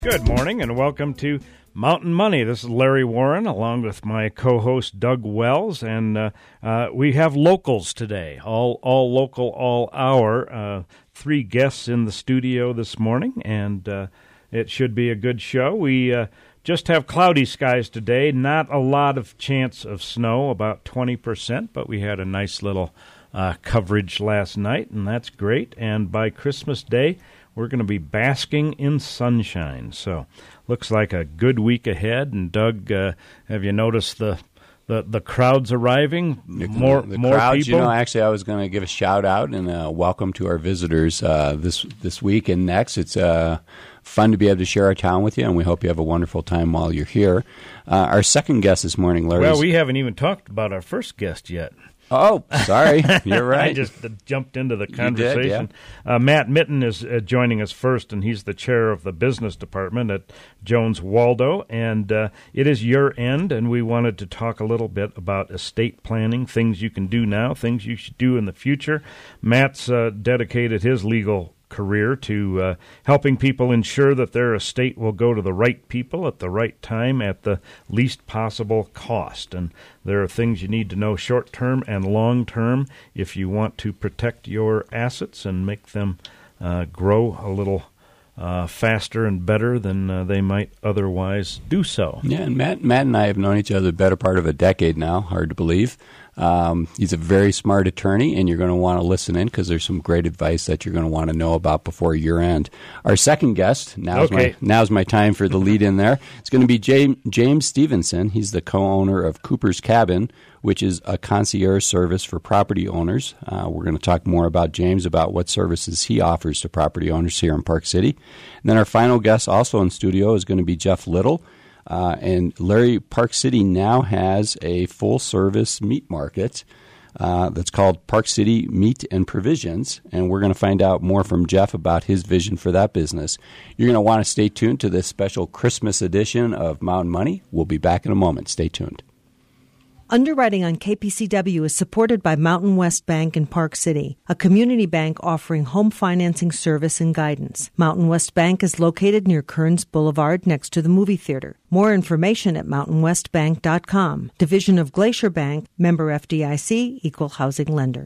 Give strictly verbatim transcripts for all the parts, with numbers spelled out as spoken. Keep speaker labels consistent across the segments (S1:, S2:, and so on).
S1: Good morning and welcome to Mountain Money. This is Larry Warren along with my co-host Doug Wells, and uh, uh, we have locals today, all all local, all hour. Uh, three guests in the studio this morning, and uh, it should be a good show. We uh, just have cloudy skies today, not a lot of chance of snow, about twenty percent, but we had a nice little uh, coverage last night, and that's great. And by Christmas Day, we're going to be basking in sunshine. So looks like a good week ahead. And Doug, uh, have you noticed the the, the crowds arriving? More
S2: the
S1: more
S2: crowds,
S1: people?
S2: You know, actually, I was going to give a shout out and uh, welcome to our visitors uh, this this week and next. It's uh, fun to be able to share our town with you, and we hope you have a wonderful time while you're here. Uh, our second guest this morning, Larry.
S1: Well, we haven't even talked about our first guest yet.
S2: Oh, sorry. You're right.
S1: I just uh, jumped into the conversation.
S2: You did, yeah.
S1: uh, Matt Mitten is uh, joining us first, and he's the chair of the business department at Jones Waldo. And uh, it is your end, and we wanted to talk a little bit about estate planning, things you can do now, things you should do in the future. Matt's uh, dedicated his legal career to uh, helping people ensure that their estate will go to the right people at the right time at the least possible cost. And there are things you need to know short-term and long-term if you want to protect your assets and make them uh, grow a little uh, faster and better than uh, they might otherwise do so.
S2: Yeah, and Matt, Matt and I have known each other the better part of a decade now, hard to believe. Um, he's a very smart attorney, and you're going to want to listen in because there's some great advice that you're going to want to know about before year end. Our second guest, now's,
S1: okay.
S2: my, now's my time for the lead in there. It's going to be James, James Stevenson. He's the co-owner of Cooper's Cabin, which is a concierge service for property owners. Uh, we're going to talk more about James, about what services he offers to property owners here in Park City. And then our final guest also in studio is going to be Jeff Little. Uh, and Larry, Park City now has a full-service meat market uh, that's called Park City Meat and Provisions, and we're going to find out more from Jeff about his vision for that business. You're going to want to stay tuned to this special Christmas edition of Mountain Money. We'll be back in a moment. Stay tuned.
S3: Underwriting on K P C W is supported by Mountain West Bank in Park City, a community bank offering home financing service and guidance. Mountain West Bank is located near Kearns Boulevard next to the movie theater. More information at mountain west bank dot com. Division of Glacier Bank, member F D I C, equal housing lender.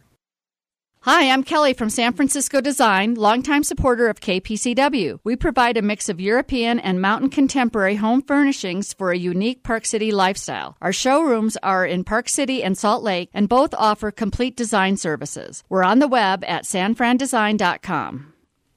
S4: Hi, I'm Kelly from San Francisco Design, longtime supporter of K P C W. We provide a mix of European and mountain contemporary home furnishings for a unique Park City lifestyle. Our showrooms are in Park City and Salt Lake, and both offer complete design services. We're on the web at san fran design dot com.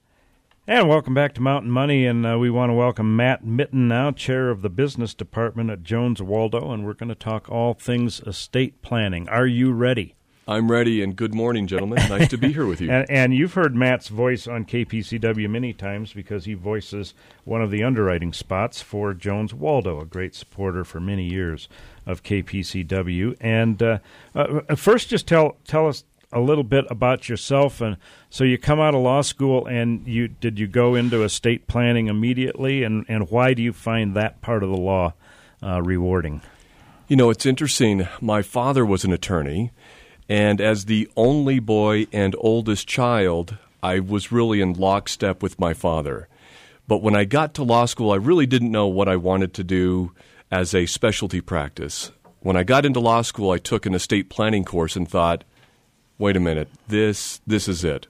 S1: And welcome back to Mountain Money, and uh, we want to welcome Matt Mitten now, chair of the business department at Jones Waldo, and we're going to talk all things estate planning. Are you ready?
S5: I'm ready, and good morning, gentlemen. Nice to be here with you.
S1: and, and you've heard Matt's voice on K P C W many times because he voices one of the underwriting spots for Jones Waldo, a great supporter for many years of K P C W. And uh, uh, first, just tell tell us a little bit about yourself. And so you come out of law school, and you did you go into estate planning immediately, and, and why do you find that part of the law uh, rewarding?
S5: You know, it's interesting. My father was an attorney. And as the only boy and oldest child, I was really in lockstep with my father. But when I got to law school, I really didn't know what I wanted to do as a specialty practice. When I got into law school, I took an estate planning course and thought, wait a minute, this this is it.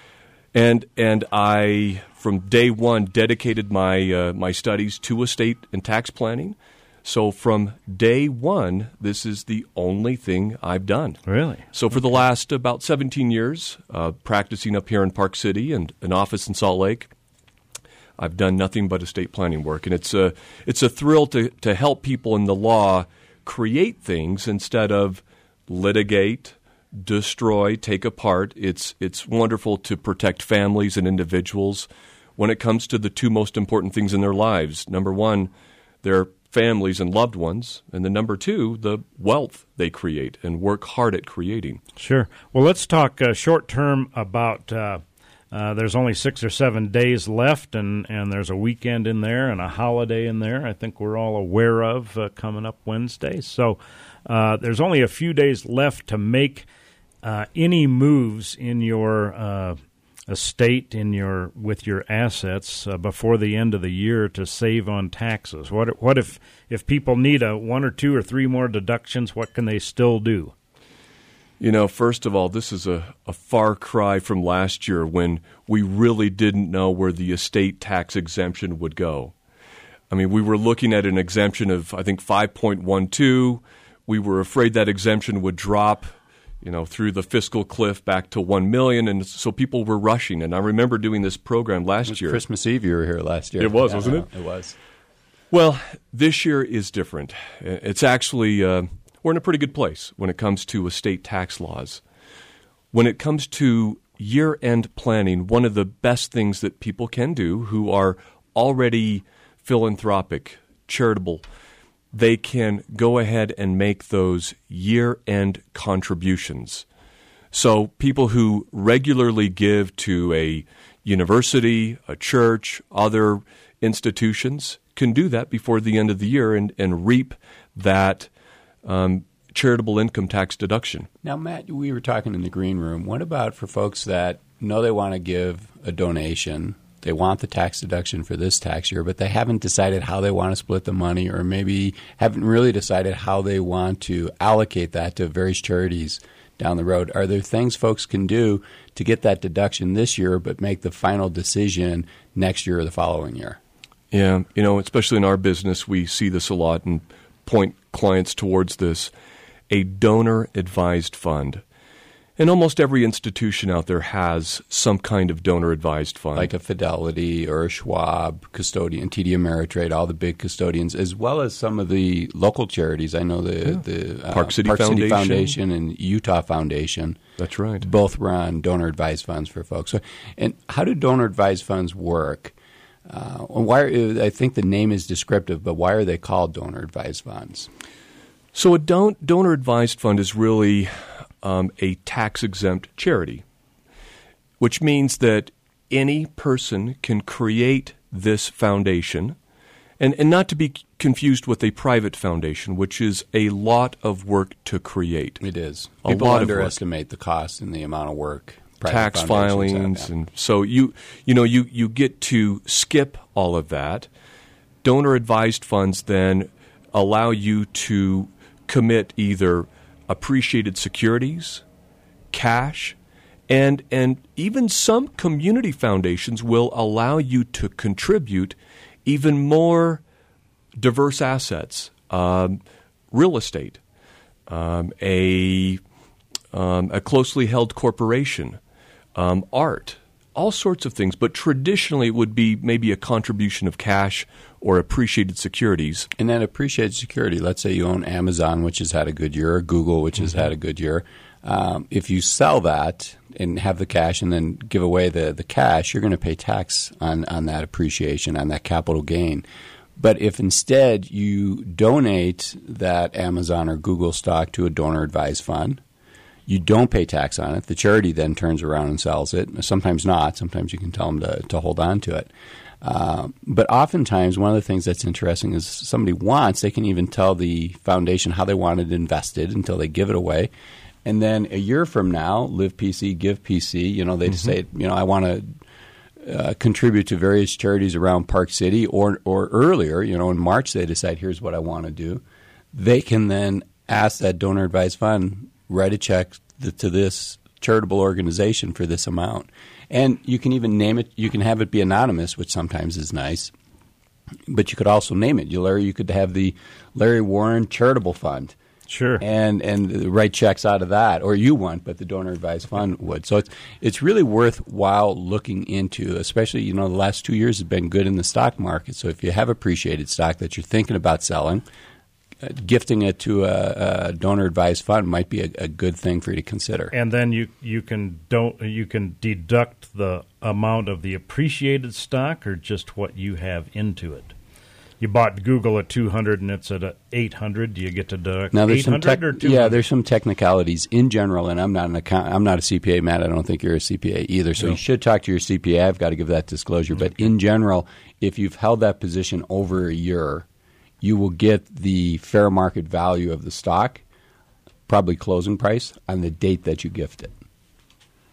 S5: And and I, from day one, dedicated my uh, my studies to estate and tax planning. So from day one, this is the only thing I've done.
S1: Really?
S5: So for the last about seventeen years, uh, practicing up here in Park City and an office in Salt Lake, I've done nothing but estate planning work. And it's a, it's a thrill to, to help people in the law create things instead of litigate, destroy, take apart. It's, it's wonderful to protect families and individuals when it comes to the two most important things in their lives. Number one, their families and loved ones, and then number two, the wealth they create and work hard at creating.
S1: Sure. Well, let's talk uh, short term about uh, uh, there's only six or seven days left, and, and there's a weekend in there and a holiday in there I think we're all aware of uh, coming up Wednesday. So uh, there's only a few days left to make uh, any moves in your uh, estate in your with your assets uh, before the end of the year to save on taxes? What what if if people need a one or two or three more deductions? What can they still do?
S5: You know, first of all, this is a, a far cry from last year when we really didn't know where the estate tax exemption would go. I mean, we were looking at an exemption of, I think, five point one two. We were afraid that exemption would drop, you know, through the fiscal cliff back to one million, and so people were rushing. And I remember doing this program last
S2: it was
S5: year.
S2: Christmas Eve you were here last year.
S5: It was,
S2: yeah,
S5: wasn't it?
S2: It was.
S5: Well, this year is different. It's actually... Uh, We're in a pretty good place when it comes to estate tax laws. When it comes to year-end planning, one of the best things that people can do who are already philanthropic, charitable, they can go ahead and make those year-end contributions. So people who regularly give to a university, a church, other institutions can do that before the end of the year and, and reap that Um, charitable income tax deduction.
S2: Now, Matt, we were talking in the green room. What about for folks that know they want to give a donation, they want the tax deduction for this tax year, but they haven't decided how they want to split the money, or maybe haven't really decided how they want to allocate that to various charities down the road? Are there things folks can do to get that deduction this year but make the final decision next year or the following year?
S5: Yeah, you know, especially in our business, we see this a lot and point clients towards this, a donor-advised fund. And almost every institution out there has some kind of donor-advised fund.
S2: Like a Fidelity or a Schwab custodian, T D Ameritrade, all the big custodians, as well as some of the local charities. I know the,
S5: yeah.
S2: the uh,
S5: Park City
S2: Park
S5: Foundation.
S2: City Foundation and Utah Foundation.
S5: That's right.
S2: Both run donor-advised funds for folks. So, and how do donor-advised funds work? Uh, why are, I think the name is descriptive, but why are they called donor-advised funds?
S5: So a don- donor-advised fund is really um, a tax-exempt charity, which means that any person can create this foundation, and, and not to be confused with a private foundation, which is a lot of work to create.
S2: It is.
S5: A
S2: People
S5: lot of
S2: underestimate the cost and the amount of work.
S5: Tax filings,
S2: have, yeah.
S5: and so you you know you, you get to skip all of that. Donor advised funds then allow you to commit either appreciated securities, cash, and and even some community foundations will allow you to contribute even more diverse assets, um, real estate, um, a um, a closely held corporation. Um, art, all sorts of things. But traditionally, it would be maybe a contribution of cash or appreciated securities.
S2: And then appreciated security, let's say you own Amazon, which has had a good year, or Google, which has mm-hmm. had a good year. Um, if you sell that and have the cash and then give away the, the cash, you're going to pay tax on, on that appreciation, on that capital gain. But if instead you donate that Amazon or Google stock to a donor-advised fund, you don't pay tax on it. The charity then turns around and sells it. Sometimes not. Sometimes you can tell them to, to hold on to it. Uh, but oftentimes, one of the things that's interesting is somebody wants, they can even tell the foundation how they want it invested until they give it away. And then a year from now, Live P C, Give P C, you know, they mm-hmm. say, you know, I want to uh, contribute to various charities around Park City, or or earlier, you know, in March they decide, here's what I want to do. They can then ask that donor advised fund, write a check to this charitable organization for this amount. And you can even name it. You can have it be anonymous, which sometimes is nice. But you could also name it. You, Larry, you could have the Larry Warren Charitable Fund.
S1: Sure.
S2: And and write checks out of that. Or you won't, but the donor advised fund would. So it's it's really worthwhile looking into, especially, you know, the last two years have been good in the stock market. So if you have appreciated stock that you're thinking about selling, Uh, gifting it to a, a donor-advised fund might be a, a good thing for you to consider.
S1: And then you you can don't you can deduct the amount of the appreciated stock, or just what you have into it. You bought Google at two hundred and it's at eight hundred. Do you get to deduct
S2: now, there's
S1: eight hundred
S2: some tech,
S1: or two hundred?
S2: Yeah, there's some technicalities in general, and I'm not an account. I'm not a C P A, Matt. I don't think you're a C P A either. So
S1: no.
S2: You should talk to your C P A. I've got to give that disclosure.
S1: Okay.
S2: But in general, if you've held that position over a year, you will get the fair market value of the stock, probably closing price, on the date that you gift it.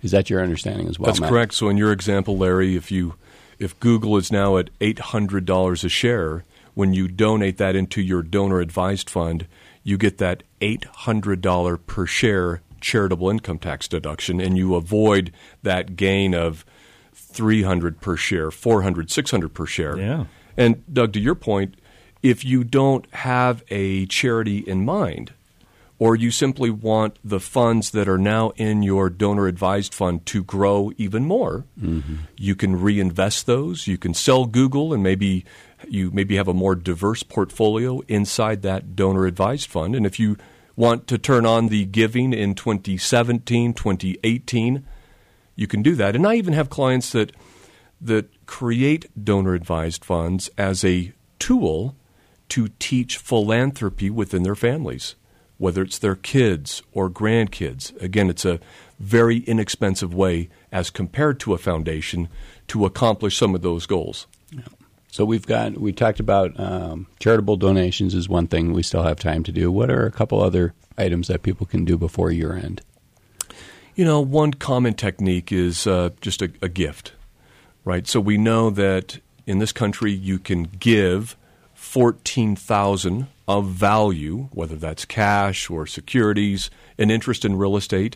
S2: Is that your understanding as well,
S5: That's
S2: Matt?
S5: correct. So in your example, Larry, if you if Google is now at eight hundred dollars a share, when you donate that into your donor-advised fund, you get that eight hundred dollars per share charitable income tax deduction, and you avoid that gain of three hundred dollars per share, four hundred dollars, six hundred dollars per share.
S1: Yeah.
S5: And, Doug, to your point, if you don't have a charity in mind, or you simply want the funds that are now in your donor-advised fund to grow even more, mm-hmm. you can reinvest those. You can sell Google, and maybe you maybe have a more diverse portfolio inside that donor-advised fund. And if you want to turn on the giving in twenty seventeen, twenty eighteen, you can do that. And I even have clients that that create donor-advised funds as a tool to teach philanthropy within their families, whether it's their kids or grandkids. Again, it's a very inexpensive way as compared to a foundation to accomplish some of those goals.
S2: Yeah. So we've got, we talked about um, charitable donations is one thing we still have time to do. What are a couple other items that people can do before year end?
S5: You know, one common technique is uh, just a, a gift, right? So we know that in this country you can give fourteen thousand dollars of value, whether that's cash or securities, an interest in real estate,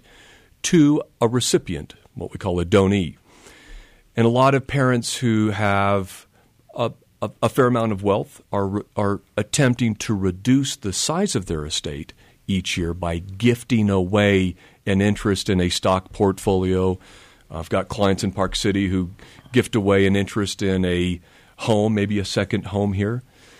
S5: to a recipient, what we call a donee. And a lot of parents who have a, a, a fair amount of wealth are are attempting to reduce the size of their estate each year by gifting away an interest in a stock portfolio. I've got clients in Park City who gift away an interest in a home, maybe a second home here.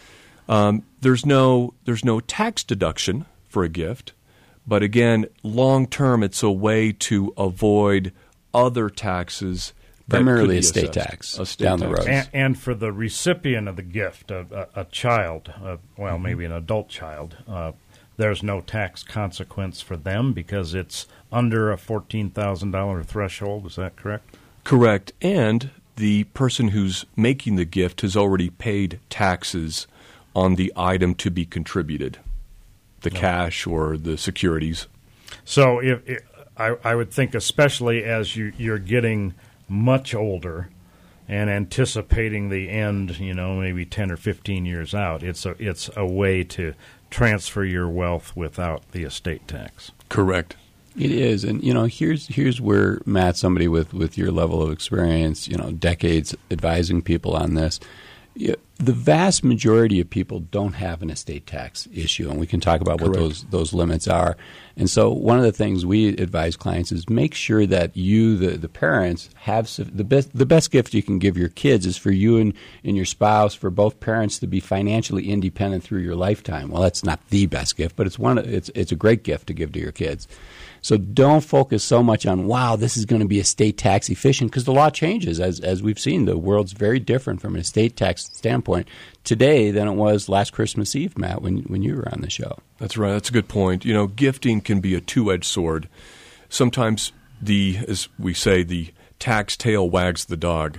S5: Um, there's no there's no tax deduction for a gift, but again, long term, it's a way to avoid other taxes.
S2: Primarily estate tax
S5: estate
S2: down
S5: tax.
S2: the road.
S1: And, and for the recipient of the gift, a, a, a child, uh, well, mm-hmm. maybe an adult child, uh, there's no tax consequence for them because it's under a fourteen thousand dollars threshold. Is that correct?
S5: Correct. And the person who's making the gift has already paid taxes on the item to be contributed, the no. cash or the securities.
S1: So if, if I, I would think especially as you, you're getting much older and anticipating the end, you know, maybe ten or fifteen years out, it's a, it's a way to transfer your wealth without the estate tax.
S5: Correct.
S2: It is. And, you know, here's here's where, Matt, somebody with, with your level of experience, you know, decades advising people on this, you, the vast majority of people don't have an estate tax issue, and we can talk about
S5: Correct.
S2: what those those limits are. And so one of the things we advise clients is make sure that you, the, the parents, have the best the best gift you can give your kids is for you and, and your spouse, for both parents to be financially independent through your lifetime. Well, that's not the best gift, but it's one. It's it's a great gift to give to your kids. So don't focus so much on, wow, this is going to be estate tax efficient, because the law changes. As as we've seen, the world's very different from an estate tax standpoint today than it was last Christmas Eve, Matt, when when you were on the show.
S5: That's right. That's a good point. You know, gifting can be a two-edged sword. Sometimes the, as we say, the tax tail wags the dog.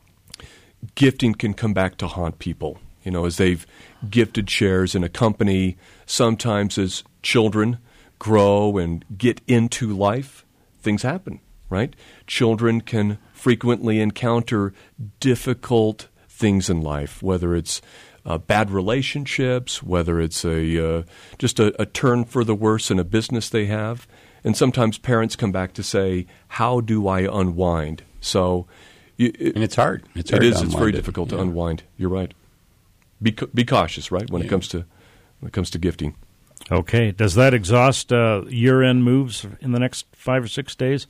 S5: Gifting can come back to haunt people. You know, as they've gifted shares in a company, sometimes as children grow and get into life, things happen, right? Children can frequently encounter difficult things in life, whether it's uh, bad relationships, whether it's a uh, just a, a turn for the worse in a business they have. And sometimes parents come back to say, how do I unwind? So, it,
S2: and it's hard. It's hard
S5: it is.
S2: to
S5: It's very
S2: it.
S5: difficult
S2: yeah.
S5: to unwind. You're right. Be be cautious, right, when
S2: yeah.
S5: it comes to when it comes to gifting.
S1: Okay. Does that exhaust uh, year-end moves in the next five or six days?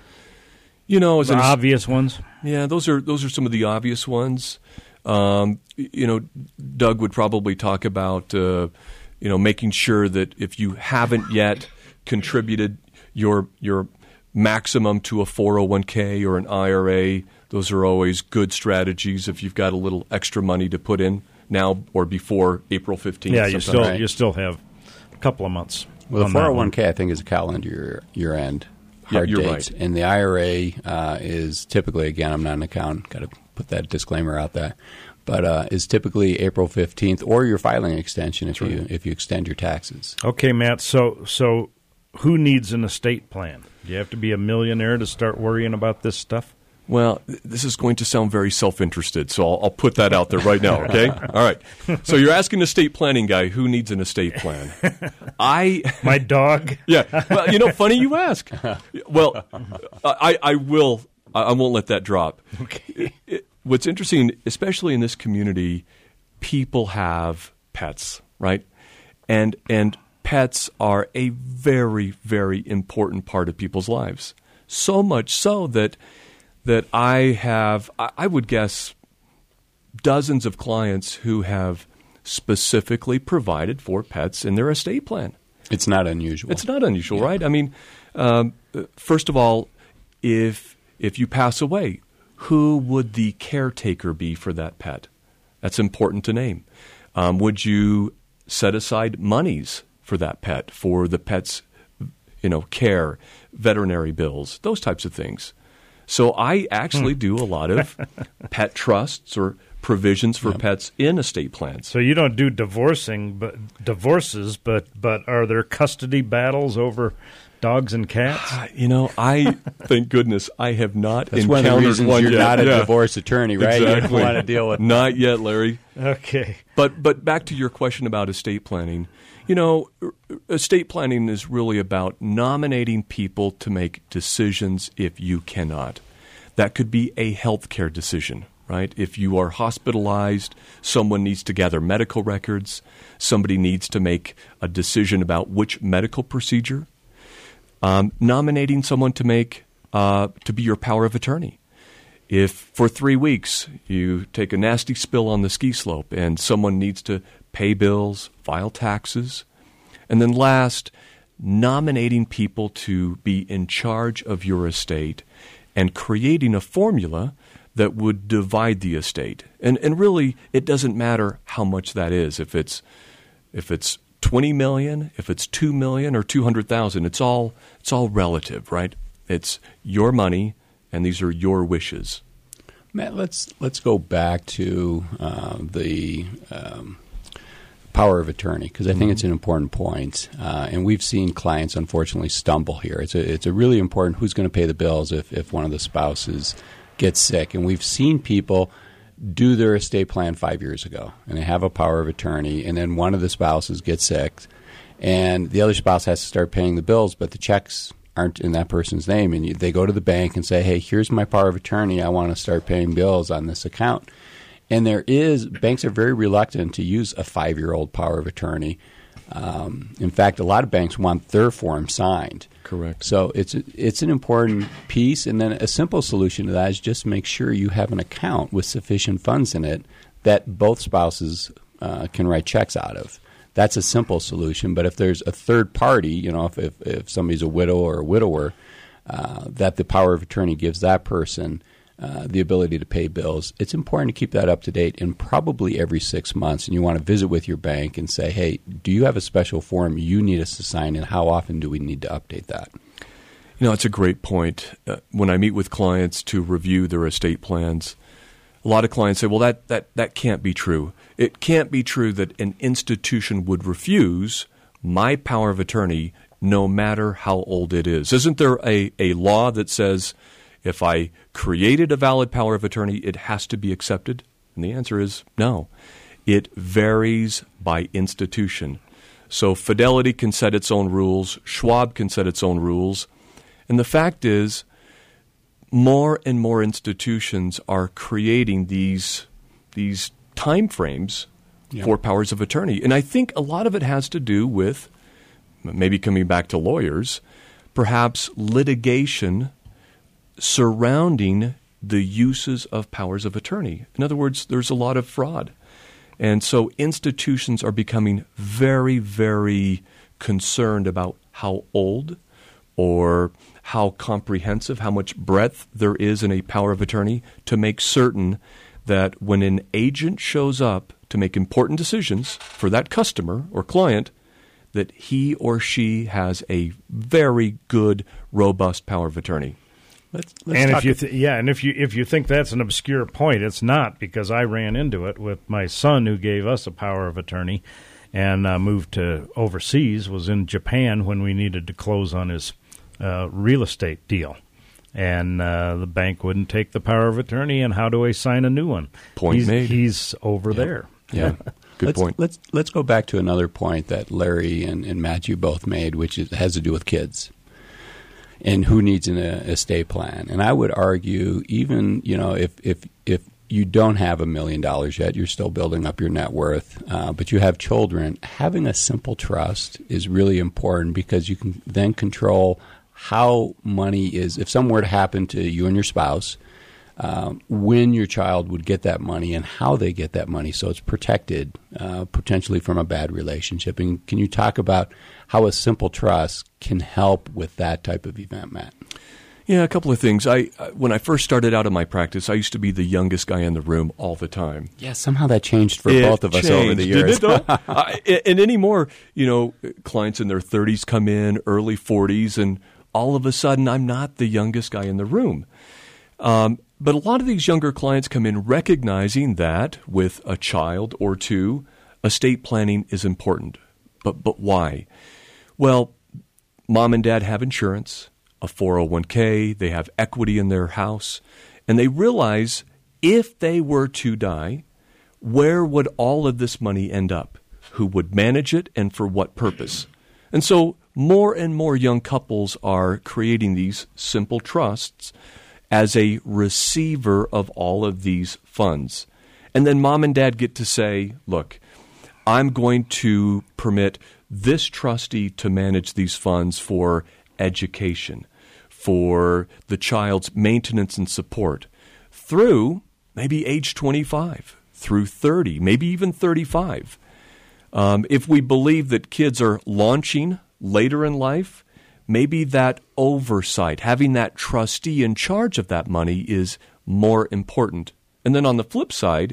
S5: You know, as
S1: the
S5: an,
S1: obvious ones.
S5: Yeah, those are those are some of the obvious ones. Um, you know, Doug would probably talk about uh, you know making sure that if you haven't yet contributed your your maximum to a four oh one k or an I R A, those are always good strategies if you've got a little extra money to put in now or before April fifteenth.
S1: Yeah, you still
S2: right.
S1: you still have a couple of months.
S2: Well, the
S1: on
S2: four oh
S1: that
S2: one
S1: one.
S2: k I think is a calendar year, year end hard
S5: Yeah, you're
S2: dates,
S5: right.
S2: and the I R A uh, is typically, again, I'm not an accountant, got to put that disclaimer out there, but uh, is typically April fifteenth or your filing extension if
S5: That's
S2: you
S5: right.
S2: if you extend your taxes.
S1: Okay, Matt. So so who needs an estate plan? Do you have to be a millionaire to start worrying about this stuff?
S5: Well, th- this is going to sound very self-interested, so I'll, I'll put that out there right now, okay? All right. So you're asking an estate planning guy who needs an estate plan. I
S1: My dog?
S5: Yeah. Well, you know, funny you ask. Well, I, I will, I won't let that drop.
S1: Okay.
S5: It, it, what's interesting, especially in this community, people have pets, right? And and pets are a very, very important part of people's lives. So much so that that I have, I would guess, dozens of clients who have specifically provided for pets in their estate plan.
S2: It's not unusual.
S5: It's not unusual,
S2: Yeah.
S5: right? I mean, um, first of all, if if you pass away, who would the caretaker be for that pet? That's important to name. Um, would you set aside monies for that pet, for the pet's, you know, care, veterinary bills, those types of things? So I actually do a lot of pet trusts or provisions for
S2: Yep.
S5: pets in estate plans.
S1: So you don't do divorcing, but divorces, but but are there custody battles over dogs and cats?
S5: You know, I thank goodness I have not
S2: That's one
S5: encountered
S2: of the reasons
S5: one
S2: you're
S5: yet.
S2: not a
S5: Yeah.
S2: divorce attorney, right? You
S5: Exactly.
S2: don't want to deal with
S5: Not yet, Larry.
S1: Okay.
S5: But but back to your question about estate planning. You know, estate planning is really about nominating people to make decisions if you cannot. That could be a healthcare decision, right? If you are hospitalized, someone needs to gather medical records. Somebody needs to make a decision about which medical procedure. Um, nominating someone to make uh, to be your power of attorney. If for three weeks you take a nasty spill on the ski slope and someone needs to pay bills, file taxes, and then last, nominating people to be in charge of your estate and creating a formula that would divide the estate. And and really, it doesn't matter how much that is. If it's if it's twenty million, if it's two million or two hundred thousand, it's all it's all relative, right? It's your money, and these are your wishes.
S2: Matt, let's let's go back to uh, the um, power of attorney, because I think
S5: Mm-hmm.
S2: it's an important point. Uh, and we've seen clients, unfortunately, stumble here. It's a, it's a really important who's going to pay the bills if, if one of the spouses gets sick. And we've seen people do their estate plan five years ago, and they have a power of attorney, and then one of the spouses gets sick, and the other spouse has to start paying the bills, but the checks aren't in that person's name, and you, they go to the bank and say, hey, here's my power of attorney. I want to start paying bills on this account. And there is, banks are very reluctant to use a five-year-old power of attorney. Um, in fact, a lot of banks want their form signed.
S5: Correct.
S2: So it's it's an important piece, and then a simple solution to that is just make sure you have an account with sufficient funds in it that both spouses uh, can write checks out of. That's a simple solution. But if there's a third party, you know, if if, if somebody's a widow or a widower, uh, that the power of attorney gives that person uh, the ability to pay bills, it's important to keep that up to date, and probably every six months. And you want to visit with your bank and say, hey, do you have a special form you need us to sign, and how often do we need to update that?
S5: You know, it's a great point. Uh, when I meet with clients to review their estate plans, a lot of clients say, well, that, that, that can't be true. It can't be true that an institution would refuse my power of attorney no matter how old it is. Isn't there a, a law that says if I created a valid power of attorney, it has to be accepted? And the answer is no. It varies by institution. So Fidelity can set its own rules. Schwab can set its own rules. And the fact is, more and more institutions are creating these these time frames
S2: Yeah.
S5: for powers of attorney. And I think a lot of it has to do with, maybe coming back to lawyers, perhaps litigation surrounding the uses of powers of attorney. In other words, there's a lot of fraud. And so institutions are becoming very, very concerned about how old or how comprehensive, how much breadth there is in a power of attorney, to make certain that when an agent shows up to make important decisions for that customer or client, that he or she has a very good, robust power of attorney.
S2: Let's, let's
S1: and
S2: talk
S1: if you th- yeah, and if you if you think that's an obscure point, it's not, because I ran into it with my son, who gave us a power of attorney and uh, moved to overseas. Was in Japan when we needed to close on his uh, real estate deal. And uh, the bank wouldn't take the power of attorney, and how do I sign a new one?
S5: Point
S1: he's,
S5: made.
S1: He's over
S5: yeah.
S1: there.
S5: Yeah, good
S2: let's,
S5: point.
S2: Let's let's go back to another point that Larry and, and Matthew both made, which is, has to do with kids and who needs an uh, estate plan. And I would argue, even you know, if if if you don't have a million dollars yet, you're still building up your net worth, uh, but you have children, having a simple trust is really important because you can then control how money is, if something were to happen to you and your spouse, um, when your child would get that money and how they get that money, so it's protected uh, potentially from a bad relationship. And can you talk about how a simple trust can help with that type of event, Matt?
S5: Yeah, a couple of things. I when I first started out in my practice, I used to be the youngest guy in the room all the time.
S2: Yeah, somehow that changed for
S5: it
S2: both of us
S5: changed,
S2: over the years.
S5: Didn't it, I, and anymore, you know, clients in their thirties come in, early forties, and all of a sudden, I'm not the youngest guy in the room. Um, but a lot of these younger clients come in recognizing that with a child or two, estate planning is important. But but why? Well, mom and dad have insurance, a four oh one k, they have equity in their house, and they realize if they were to die, where would all of this money end up? Who would manage it and for what purpose? And so more and more young couples are creating these simple trusts as a receiver of all of these funds. And then mom and dad get to say, look, I'm going to permit this trustee to manage these funds for education, for the child's maintenance and support through maybe age twenty-five, through thirty, maybe even thirty-five. Um, if we believe that kids are launching later in life, maybe that oversight, having that trustee in charge of that money is more important. And then on the flip side,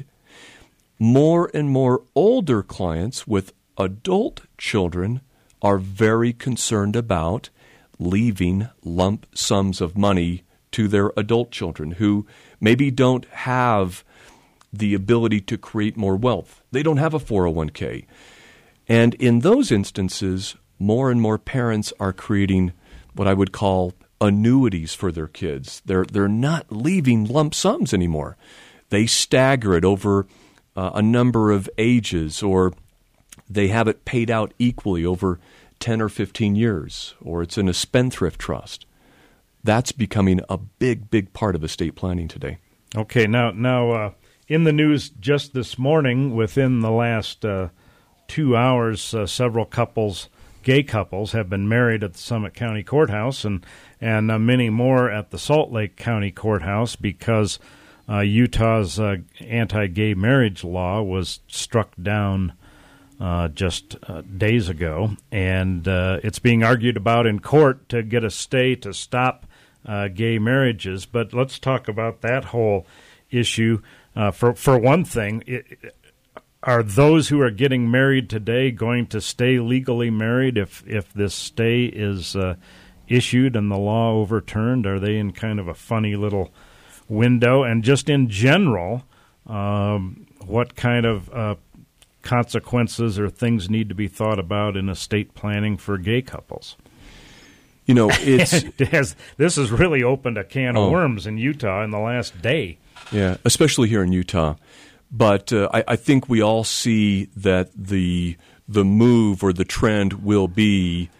S5: more and more older clients with adult children are very concerned about leaving lump sums of money to their adult children who maybe don't have the ability to create more wealth. They don't have a four oh one k. And in those instances, more and more parents are creating what I would call annuities for their kids. They're they're not leaving lump sums anymore. They stagger it over uh, a number of ages, or they have it paid out equally over ten or fifteen years, or it's in a spendthrift trust. That's becoming a big, big part of estate planning today.
S1: Okay, now, now uh, in the news just this morning, within the last uh, two hours, uh, several couples, gay couples, have been married at the Summit County Courthouse, and and uh, many more at the Salt Lake County Courthouse because uh, Utah's uh, anti-gay marriage law was struck down uh, just uh, days ago, and uh, it's being argued about in court to get a stay to stop uh, gay marriages. But let's talk about that whole issue. Uh, for for one thing, it, are those who are getting married today going to stay legally married if if this stay is uh, issued and the law overturned? Are they in kind of a funny little window? And just in general, um, what kind of uh, consequences or things need to be thought about in estate planning for gay couples?
S5: You know, it's
S1: it has, this has really opened a can
S5: oh.
S1: of worms in Utah in the last day.
S5: Yeah, especially here in Utah. But uh, I, I think we all see that the the move or the trend will be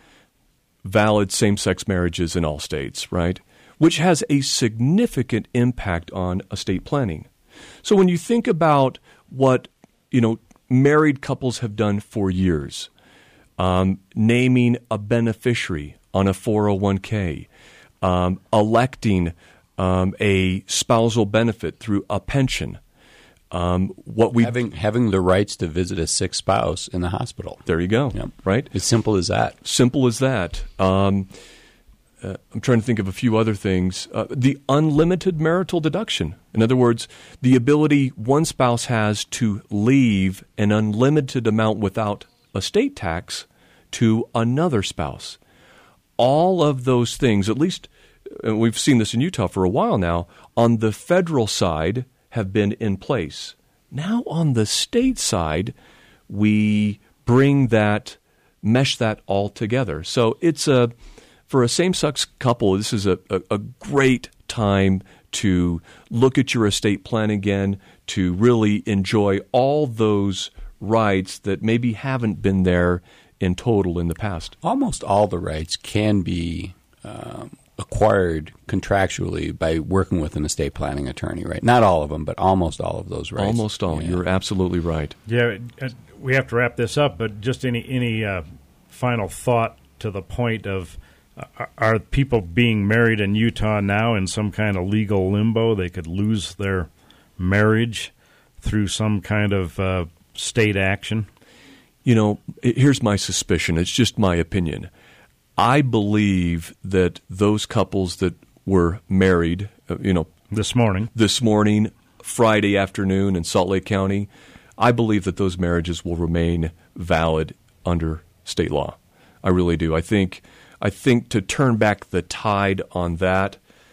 S5: valid same-sex marriages in all states, right? Which has a significant impact on estate planning. So when you think about what, you know, married couples have done for years, um, naming a beneficiary on a four oh one k, um, electing um, a spousal benefit through a pension, Um, what we
S2: having having the rights to visit a sick spouse in the hospital.
S5: There you go.
S2: Yep.
S5: Right?
S2: As simple as that.
S5: Simple as that. Um, uh, I'm trying to think of a few other things. Uh, the unlimited marital deduction. In other words, the ability one spouse has to leave an unlimited amount without estate tax to another spouse. All of those things, at least and we've seen this in Utah for a while now, on the federal side have been in place. Now on the state side, we bring that, mesh that all together. So it's a for a same-sex couple, this is a, a, a great time to look at your estate plan again, to really enjoy all those rights that maybe haven't been there in total in the past.
S2: Almost all the rights can be um, acquired contractually by working with an estate planning attorney, right? Not all of them, but almost all of those rights.
S5: Almost all. Yeah. You're absolutely right.
S1: Yeah, we have to wrap this up, but just any, any uh, final thought to the point of uh, are people being married in Utah now in some kind of legal limbo? They could lose their marriage through some kind of uh, state action?
S5: You know, here's my suspicion. It's just my opinion. I believe that those couples that were married, uh, you know,
S1: this morning,
S5: this morning, Friday afternoon in Salt Lake County, I believe that those marriages will remain valid under state law. I really do. I think, I think to turn back the tide on that,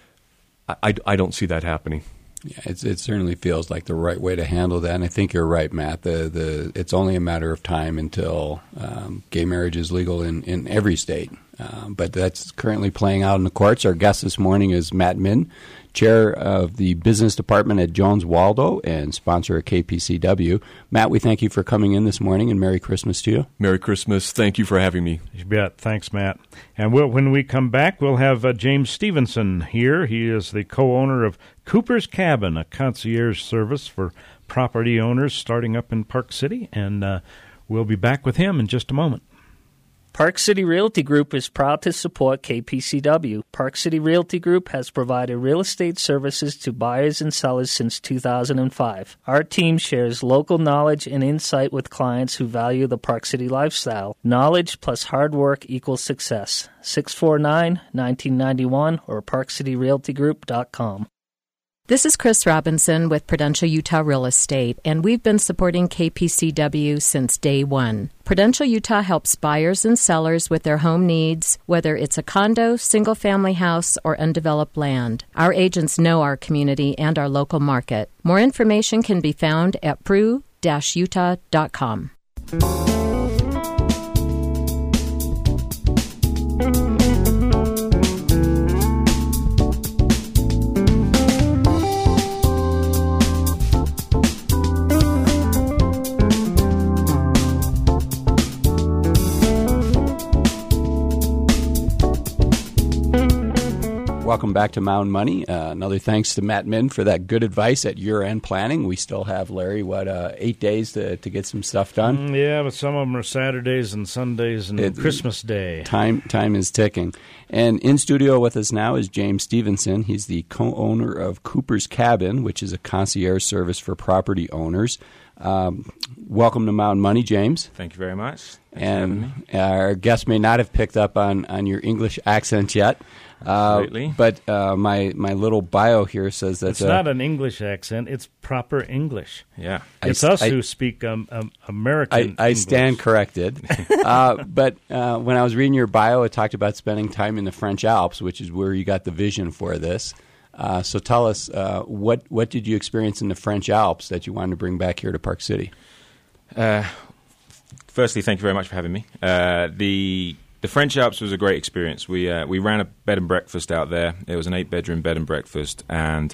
S5: I, I, I don't see that happening.
S2: Yeah, it's, it certainly feels like the right way to handle that, and I think you're right, Matt. The the it's only a matter of time until um, gay marriage is legal in, in every state. Um, but that's currently playing out in the courts. Our guest this morning is Matt Min, chair of the business department at Jones Waldo and sponsor of K P C W. Matt, we thank you for coming in this morning, and Merry Christmas to you.
S5: Merry Christmas. Thank you for having me.
S1: You bet. Thanks, Matt. And we'll, when we come back, we'll have uh, James Stevenson here. He is the co-owner of Cooper's Cabin, a concierge service for property owners starting up in Park City, and uh, we'll be back with him in just a moment.
S6: Park City Realty Group is proud to support K P C W. Park City Realty Group has provided real estate services to buyers and sellers since two thousand five. Our team shares local knowledge and insight with clients who value the Park City lifestyle. Knowledge plus hard work equals success. six four nine, one nine nine one or park city realty group dot com.
S7: This is Chris Robinson with Prudential Utah Real Estate, and we've been supporting K P C W since day one. Prudential Utah helps buyers and sellers with their home needs, whether it's a condo, single-family house, or undeveloped land. Our agents know our community and our local market. More information can be found at pru dash utah dot com.
S2: Welcome back to Mountain Money. Uh, another thanks to Matt Min for that good advice at year-end planning. We still have, Larry, what, uh, eight days to, to get some stuff done?
S1: Mm, yeah, but some of them are Saturdays and Sundays and it, Christmas Day.
S2: Time time is ticking. And in studio with us now is James Stevenson. He's the co-owner of Cooper's Cabin, which is a concierge service for property owners. Um, welcome to Mountain Money, James.
S8: Thank you very much. Thanks
S2: and our guest may not have picked up on, on your English accent yet. Uh, but uh, my my little bio here says that
S1: it's
S2: uh,
S1: not an English accent; it's proper English.
S8: Yeah,
S1: it's
S2: I,
S1: us
S2: I,
S1: who speak um, um, American.
S2: I, I
S1: English.
S2: stand corrected. uh, but uh, when I was reading your bio, it talked about spending time in the French Alps, which is where you got the vision for this. Uh, so tell us, uh, what what did you experience in the French Alps that you wanted to bring back here to Park City?
S8: Uh, firstly, thank you very much for having me. Uh, the The French Alps was a great experience. We uh, we ran a bed and breakfast out there. It was an eight-bedroom bed and breakfast, and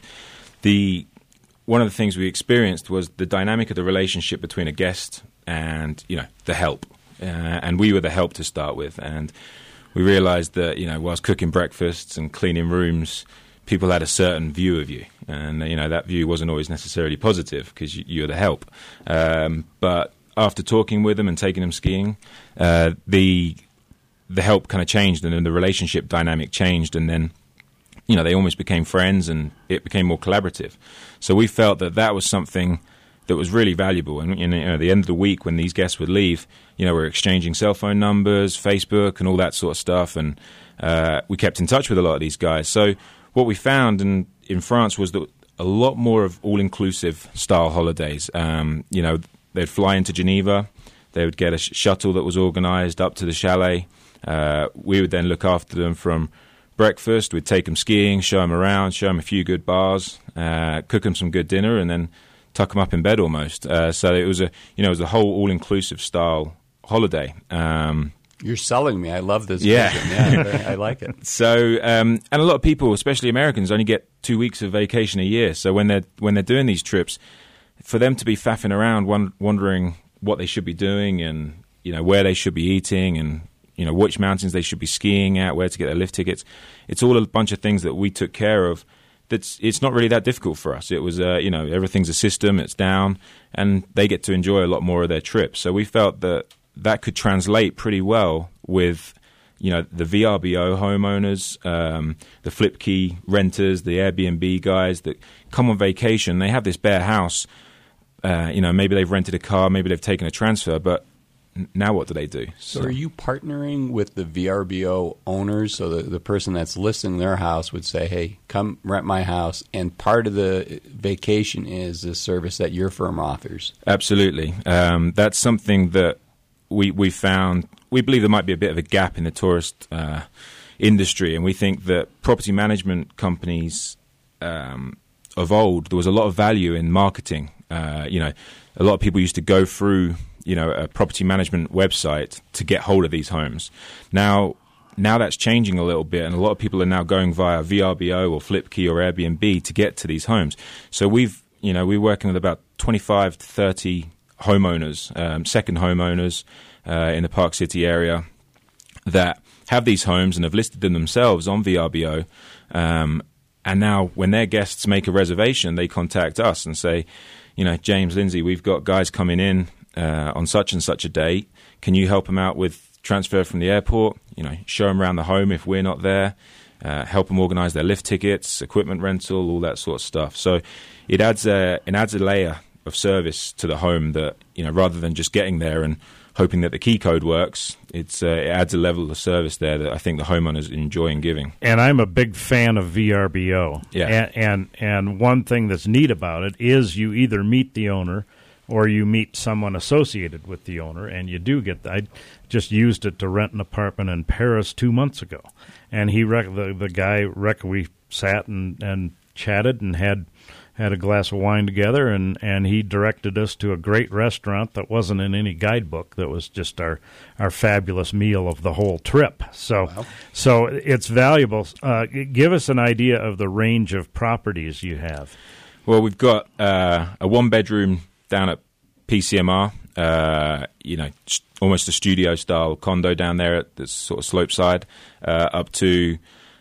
S8: the one of the things we experienced was the dynamic of the relationship between a guest and you know the help, uh, and we were the help to start with. And we realized that you know whilst cooking breakfasts and cleaning rooms, people had a certain view of you, and you know that view wasn't always necessarily positive because you, you're the help. Um, but after talking with them and taking them skiing, uh, the the help kind of changed, and then the relationship dynamic changed, and then, you know, they almost became friends, and it became more collaborative. So we felt that that was something that was really valuable. And you know, at the end of the week, when these guests would leave, you know, we're exchanging cell phone numbers, Facebook, and all that sort of stuff, and uh, we kept in touch with a lot of these guys. So what we found in, in France was that a lot more of all-inclusive style holidays. Um, you know, they'd fly into Geneva, they would get a sh- shuttle that was organized up to the chalet. Uh, we would then look after them from breakfast. We'd take them skiing, show them around, show them a few good bars, uh, cook them some good dinner, and then tuck them up in bed almost. Uh, so it was a, you know, it was a whole all-inclusive style holiday. Um,
S2: You're selling me. I love this.
S8: Yeah,
S2: yeah very, I like it.
S8: So, um, and a lot of people, especially Americans, only get two weeks of vacation a year. So when they're when they're doing these trips, for them to be faffing around, one, wondering what they should be doing, and you know where they should be eating, and you know which mountains they should be skiing at, where to get their lift tickets, it's all a bunch of things that we took care of. That's it's not really that difficult for us. It was, uh, you know, everything's a system. It's down, and they get to enjoy a lot more of their trip. So we felt that that could translate pretty well with, you know, the V R B O homeowners, um, the Flipkey renters, the Airbnb guys that come on vacation. They have this bare house. Uh, you know, maybe they've rented a car, maybe they've taken a transfer, but now what do they do?
S2: So, so are you partnering with the V R B O owners? So the, the person that's listing their house would say, hey, come rent my house, and part of the vacation is the service that your firm offers.
S8: Absolutely. Um, that's something that we we found. We believe there might be a bit of a gap in the tourist uh, industry, and we think that property management companies um, of old, there was a lot of value in marketing. Uh, you know, a lot of people used to go through, you know, a property management website to get hold of these homes. Now, now that's changing a little bit, and a lot of people are now going via V R B O or Flipkey or Airbnb to get to these homes. So we've, you know, we're working with about twenty-five to thirty homeowners, um, second homeowners uh, in the Park City area that have these homes and have listed them themselves on V R B O. Um, and now when their guests make a reservation, they contact us and say, you know, James, Lindsay, we've got guys coming in uh, on such and such a date. Can you help them out with transfer from the airport? You know, show them around the home if we're not there. Uh, help them organize their lift tickets, equipment rental, all that sort of stuff. So it adds a it adds a layer of service to the home that, you know, rather than just getting there and hoping that the key code works, it's uh, it adds a level of service there that I think the homeowners enjoy in giving.
S1: And I'm a big fan of V R B O.
S8: Yeah.
S1: And, and and one thing that's neat about it is you either meet the owner or you meet someone associated with the owner, and you do get that. I just used it to rent an apartment in Paris two months ago, and he rec- the the guy rec- we sat and, and chatted and had. had a glass of wine together, and, and he directed us to a great restaurant that wasn't in any guidebook. That was just our, our fabulous meal of the whole trip. So wow. so it's valuable. Uh, give us an idea of the range of properties you have.
S8: Well, we've got uh, a one-bedroom down at P C M R, uh, you know, almost a studio-style condo down there at this sort of slope side, uh, up to